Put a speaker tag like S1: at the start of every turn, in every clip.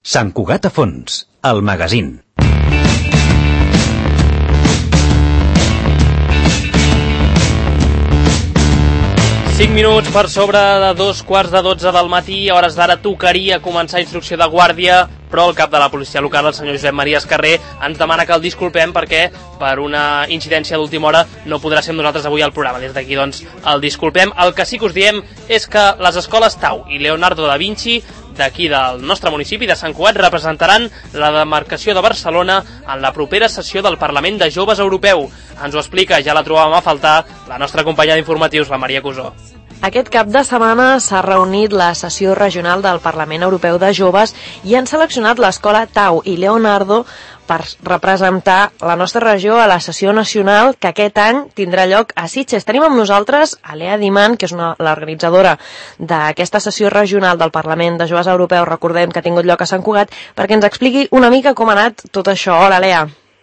S1: Sant Cugat a fons, el magazín.
S2: Cinc minuts per sobre de 2:15 del matí, a hores d'ara tocaria començar instrucció de guàrdia, però el cap de la policia local, el senyor Josep Maria Escarrer, ens demana que el disculpem perquè per una incidència d'última hora no podrà ser amb nosaltres avui al programa. Des d'aquí, doncs, el disculpem. El que sí que us diem és que les escoles Tau i Leonardo da Vinci d'aquí del nostre municipi de Sant Cugat representaran la demarcació de Barcelona en la propera sessió del Parlament de Joves Europeu. Ens ho explica, ja la trobàvem a faltar, la nostra companya d'informatius, la Maria Cusó.
S3: Aquest cap de setmana s'ha reunit la sessió regional del Parlament Europeu de Joves i han seleccionat l'escola Tau i Leonardo per representar la nostra regió a la sessió nacional que aquest any tindrà lloc a Sitges. Tenim amb nosaltres a Lea Diman, que és l'organitzadora d'aquesta sessió regional del Parlament de Joves Europeu, recordem que ha tingut lloc a Sant Cugat, perquè ens expliqui una mica com ha anat tot això. Hola, Lea.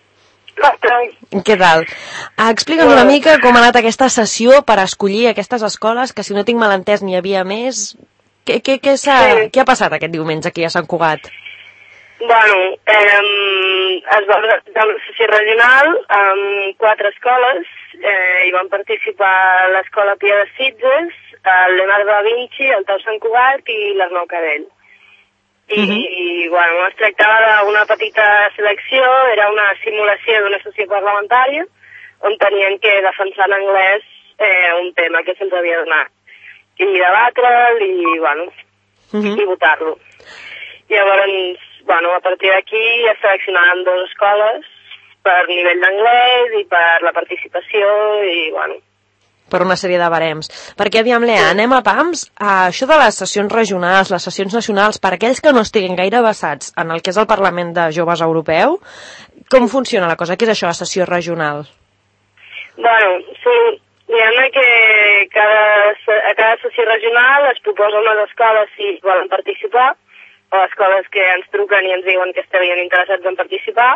S3: Què tal? Explica'ns una mica com ha anat aquesta sessió per escollir aquestes escoles, que si no tinc mal entès n'hi havia més. Què ha passat aquest diumenge aquí a Sant Cugat?
S4: Bueno, es va organitzar una sessió regional amb 4 escoles, hi van participar l'Escola Pia de Sitges, el Leonardo da Vinci, el Tau Sant Cugat i l'Arnau Cadell. I bueno, es tractava d'una petita selecció, era una simulació d'una sessió parlamentària on tenien que defensar en anglès un tema que se'ns havia donat i debatre'l i, bueno, i votar-lo. Llavors, bueno, a partir d'aquí es seleccionaran 2 escoles per nivell d'anglès i per la participació i, bueno,
S3: per una sèrie de barems. Perquè, aviam, Lea, anem a pams. Això de les sessions regionals, les sessions nacionals, per aquells que no estiguin gaire vessats en el que és el Parlament de Joves Europeu, com funciona la cosa? Què és això, la sessió regional?
S4: Bueno, sí, diguem-ne que a cada sessió regional es proposa unes escoles si volen participar, o escoles que ens truquen i ens diuen que estarien interessats en participar,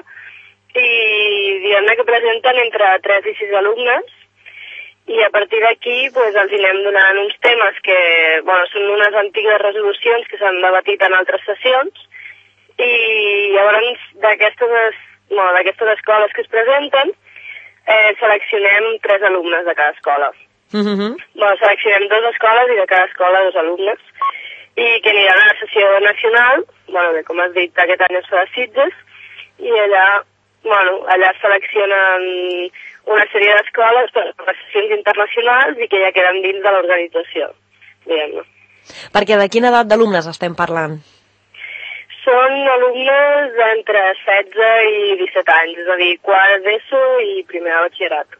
S4: i diguem-ne que presenten entre 3 i 6 alumnes, i a partir d'aquí doncs, els anem donant uns temes que són unes antigues resolucions que s'han debatit en altres sessions, i llavors d'aquestes escoles que es presenten seleccionem 3 alumnes de cada escola. Seleccionem 2 escoles i de cada escola 2 alumnes, i que aniran a la sessió nacional, que com has dit aquest any es fa a Sitges, i allà seleccionen una sèrie d'escoles per a sessions internacionals i que ja queden dins de l'organització, diguem-ne.
S3: Perquè de quina edat d'alumnes estem parlant?
S4: Són alumnes d'entre 16 i 17 anys, és a dir, quart d'ESO i primer de batxillerat.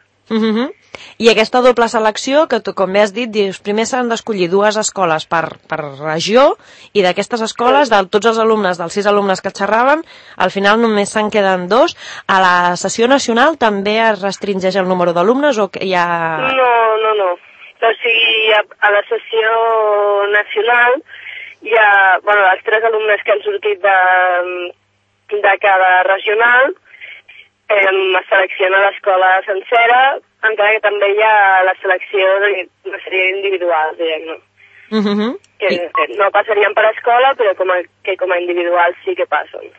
S3: I aquesta doble selecció, que tu, com bé has dit, dius, primer s'han d'escollir 2 escoles per regió, i d'aquestes escoles, de tots els alumnes, dels 6 alumnes que xerraven, al final només se'n queden 2. A la sessió nacional també es restringeix el número d'alumnes o que hi ha...
S4: No. O sigui, a la sessió nacional hi ha, els 3 alumnes que han sortit de cada regional, es selecciona l'escola sencera, encara que també hi ha la selecció d'una sèrie individuals, diguem-ne. Que no passarien per escola, però com a individuals sí que passen.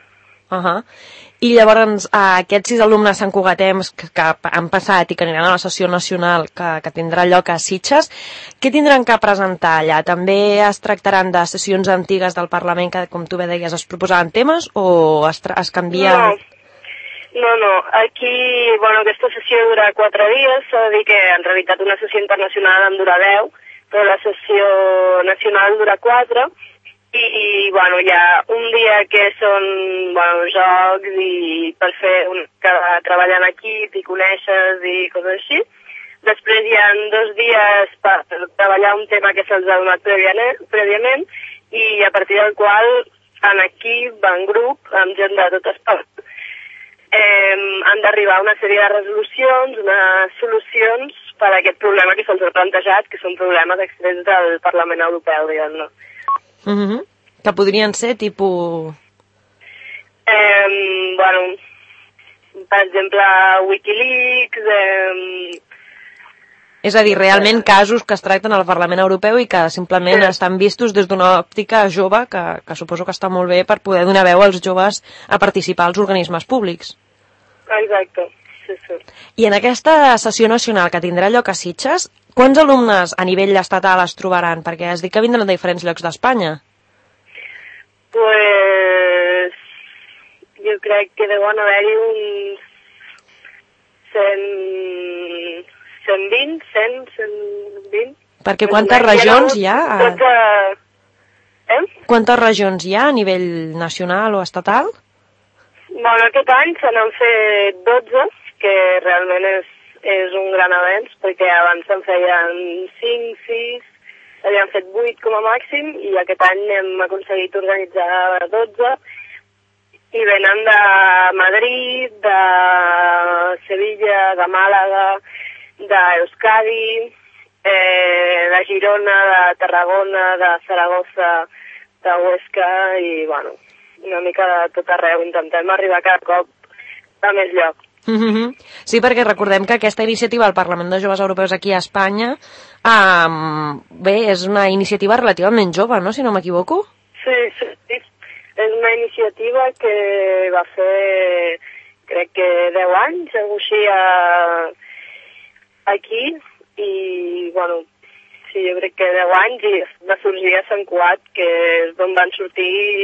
S3: I llavors aquests 6 alumnes santcugatems que han passat i que aniran a la sessió nacional que tindrà lloc a Sitges, què tindran que presentar allà? També es tractaran de sessions antigues del Parlament que, com tu bé deies, es proposaven temes o es canvia...
S4: No. Aquí, aquesta sessió dura 4 dies, s'ha de dir que en realitat una sessió internacional en dura 10, però la sessió nacional dura 4, i hi ha un dia que són jocs i per fer treballar en equip i conèixer i coses així. Després hi ha 2 dies per treballar un tema que se'ls ha donat prèviament, i a partir del qual en equip, en grup, amb gent de totes parts, han d'arribar a una sèrie de resolucions, unes solucions per a aquest problema que se'ls ha plantejat, que són problemes extrets del Parlament Europeu, diguem-ne.
S3: Que podrien ser, tipus...
S4: per exemple, Wikileaks,
S3: És a dir, realment casos que es tracten al Parlament Europeu i que simplement estan vistos des d'una òptica jove, que suposo que està molt bé per poder donar veu als joves a participar als organismes públics.
S4: Exacte, sí.
S3: I en aquesta sessió nacional que tindrà lloc a Sitges, quants alumnes a nivell estatal es trobaran? Perquè has dit que vindran de diferents llocs d'Espanya.
S4: Pues jo crec que deuen haver-hi uns 120.
S3: Perquè quantes regions hi ha? Quantes regions hi ha a nivell nacional o estatal?
S4: Bueno, aquest any se n'han fet 12, que realment és un gran avenç, perquè abans se'n feien 5, 6, havien fet 8 com a màxim, i aquest any hem aconseguit organitzar 12, i venen de Madrid, de Sevilla, de Màlaga, d'Euskadi, de Girona, de Tarragona, de Saragossa, de Huesca, i bueno, una mica de tot arreu. Intentem arribar cada cop a més lloc.
S3: Sí, perquè recordem que aquesta iniciativa al Parlament de Joves Europeus aquí a Espanya bé, és una iniciativa relativament jove, no?, si no m'equivoco.
S4: Sí. És una iniciativa que va fer, crec que 10 anys, algú així aquí, i bueno, sí, jo crec que 10 anys, i va sorgir a Sant Cugat, que és d'on van sortir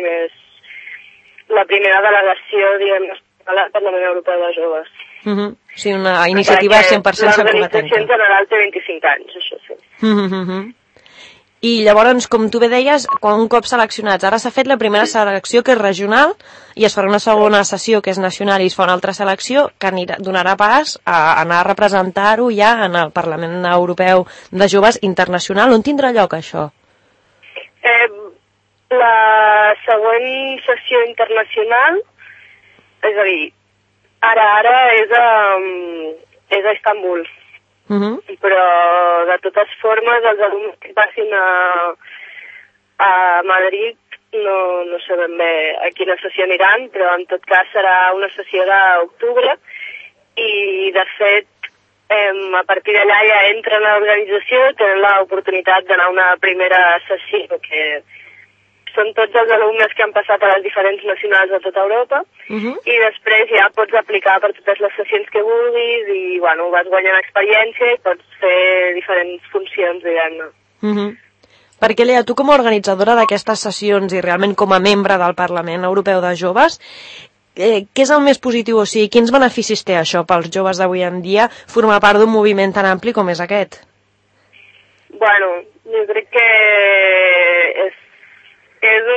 S4: la primera delegació, diguem, al Parlament Europeu de Joves.
S3: Sí, una iniciativa 100% santcugatenca.
S4: L'organització en general té 25 anys, això sí.
S3: I llavors, com tu bé deies, un cop seleccionats, ara s'ha fet la primera selecció, que és regional, i es farà una segona sessió, que és nacional, i es fa una altra selecció, que donarà pas a anar a representar-ho ja en el Parlament Europeu de Joves Internacional. On tindrà lloc això?
S4: La següent sessió internacional, és a dir, ara és a Istanbul. Però de totes formes els alumnes que passin a Madrid no sé ben bé a quina sessió aniran, però en tot cas serà una sessió d'octubre, i de fet a partir d'allà ja entren a l'organització, tenen l'oportunitat d'anar a una primera sessió, que són tots els alumnes que han passat a les diferents nacionals de tota Europa, i després ja pots aplicar per totes les sessions que vulguis, i bueno, vas guanyant experiència i pots fer diferents funcions, diguem-ne.
S3: Perquè, Lea, tu com a organitzadora d'aquestes sessions i realment com a membre del Parlament Europeu de Joves, què és el més positiu? O sigui, quins beneficis té això pels joves d'avui en dia formar part d'un moviment tan ampli com és aquest?
S4: Bueno, jo crec que és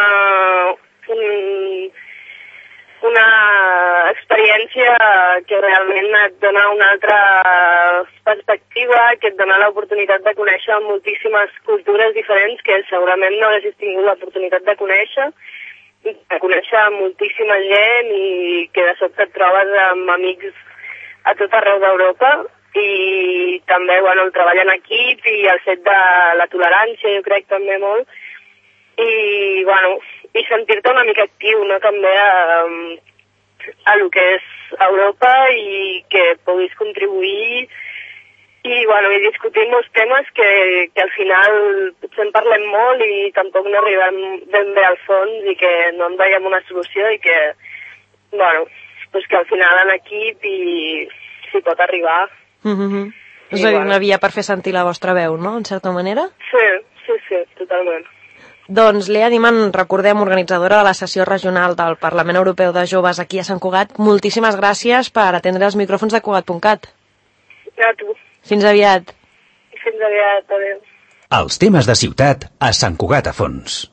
S4: una experiència que realment et dona una altra perspectiva, que et dona l'oportunitat de conèixer moltíssimes cultures diferents que segurament no haguessis tingut l'oportunitat de conèixer moltíssima gent, i que de sobte et trobes amb amics a tot arreu d'Europa, i també, bueno, el treball en equip i el fet de la tolerància, jo crec també molt, i bueno, i sentir-te una mica actiu, no?, també a lo que és Europa, i que puguis contribuir, i bueno, i discutir molts temes que al final potser en parlem molt i tampoc no arribem ben bé al fons, i que no en veiem una solució, i que, bueno, pues que al final en equip s'hi pot arribar.
S3: És a dir, una via per fer sentir la vostra veu, no?, en certa manera?
S4: Sí, totalment.
S3: Doncs, Lea Diman, recordem, organitzadora de la sessió regional del Parlament Europeu de Joves aquí a Sant Cugat, moltíssimes gràcies per atendre els micròfons de Cugat.cat.
S4: A tu.
S3: Fins aviat.
S4: Fins aviat, adéu.
S1: Els temes de ciutat a Sant Cugat a fons.